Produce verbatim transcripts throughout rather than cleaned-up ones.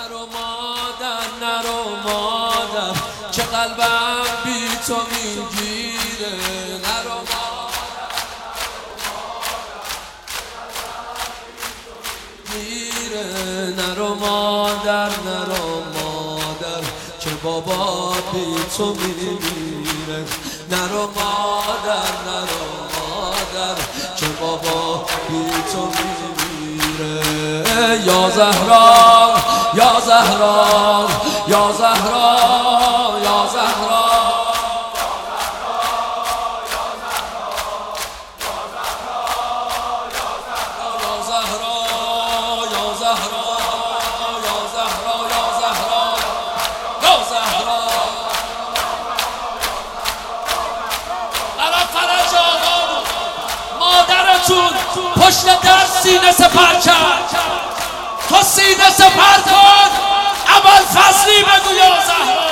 نرو مادر نرو مادر که قلبم بی تو میگیره. نرو مادر میگیره. نرو مادر نرو مادر که بابا بی تو میمیره. نرو مادر نرو مادر که بابا بی تو میمیره. یا زهرا یا زهرا یا زهرا یا زهرا پشت در سینه سپر کرد، تو سینه سپر کن اول فصلی بگو یا زهرا.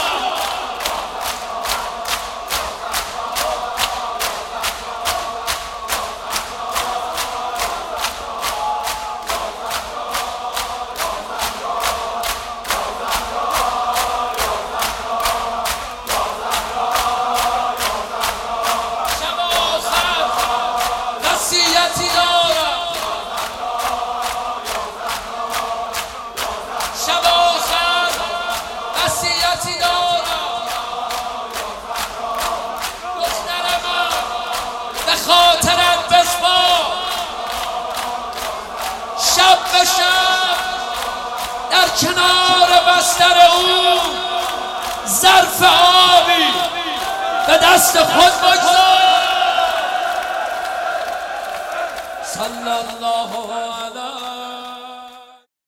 خاطرت بسپار شب به شب در کنار بستر او ظرف آبی به دست خود بگذار. صلی الله علیه